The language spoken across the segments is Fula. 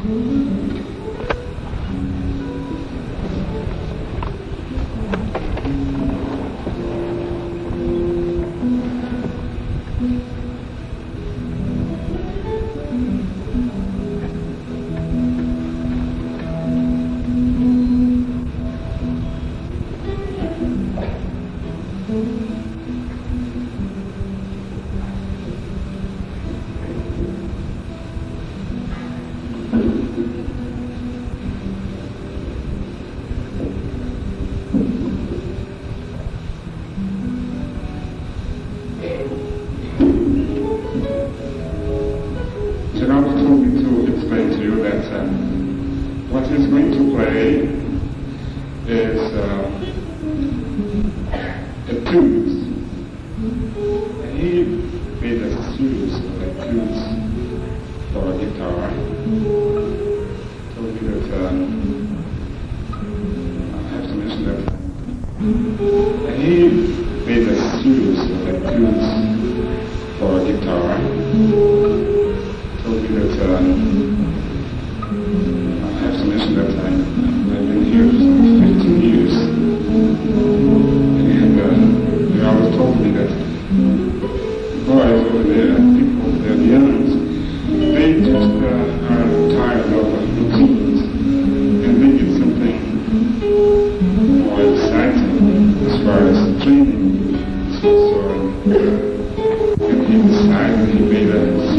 Janava told me to explain to you that what he's going to play is etudes. And he made a series of etudes for a guitar. Told me that I have to mention that. And he made a series of etudes for a guitar. Told me that I have to mention that I've been here for 15 years, and they always told me that boys over there, people, they're the youngs, they just are tired of routines, and they need something more exciting as far as training is concerned. And he decided, he made a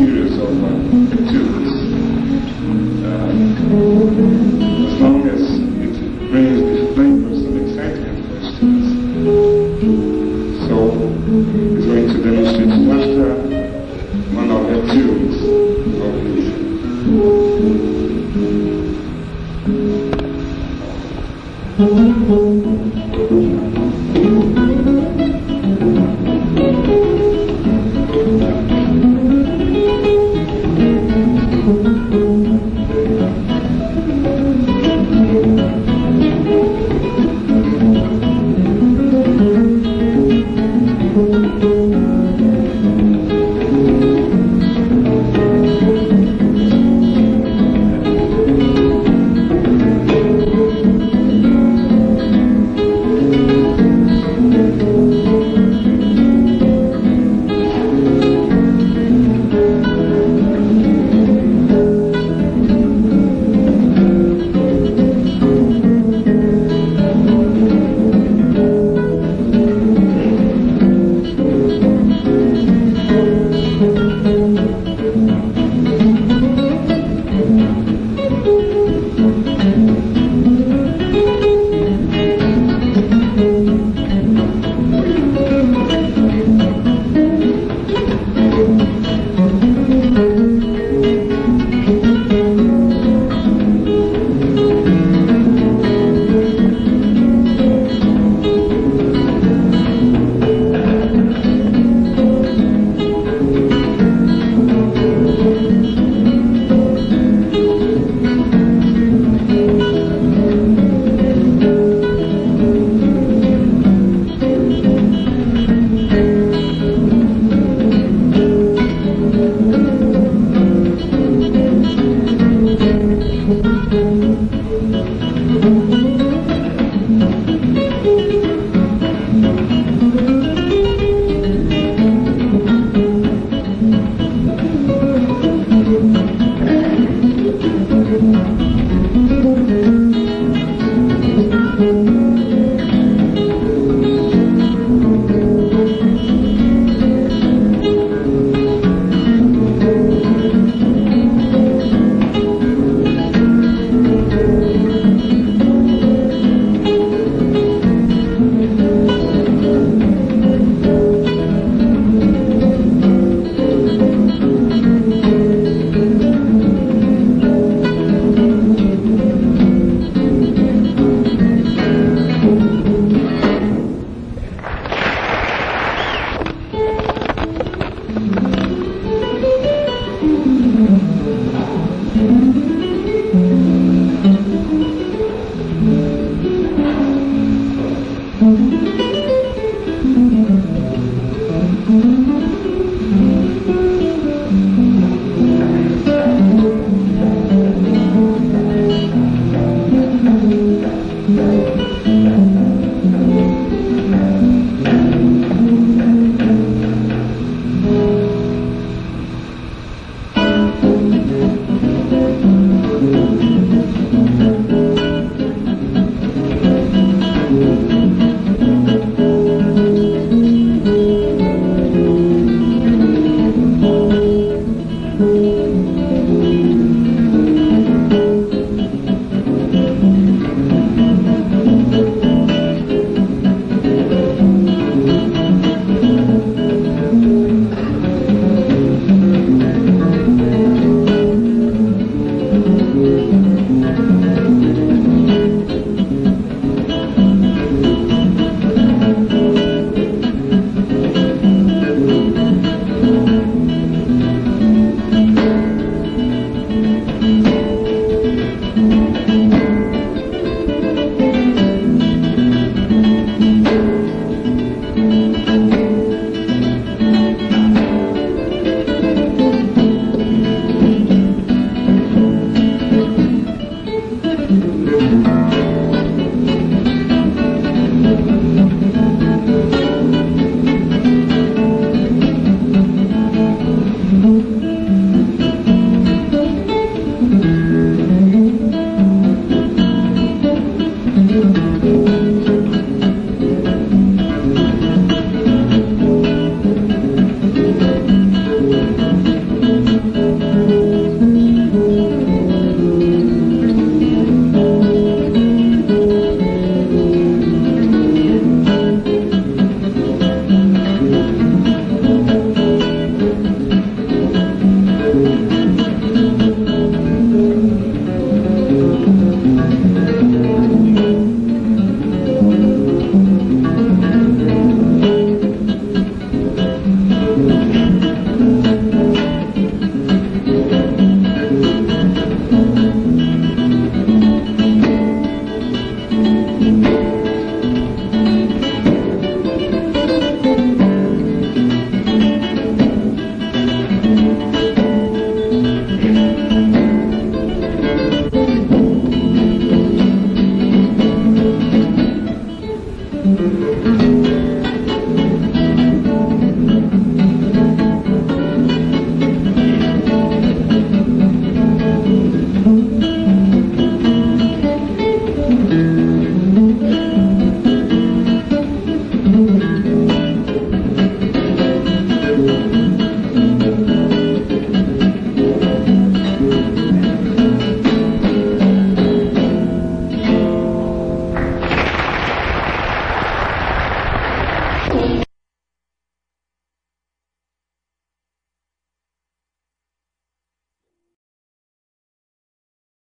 Thank you.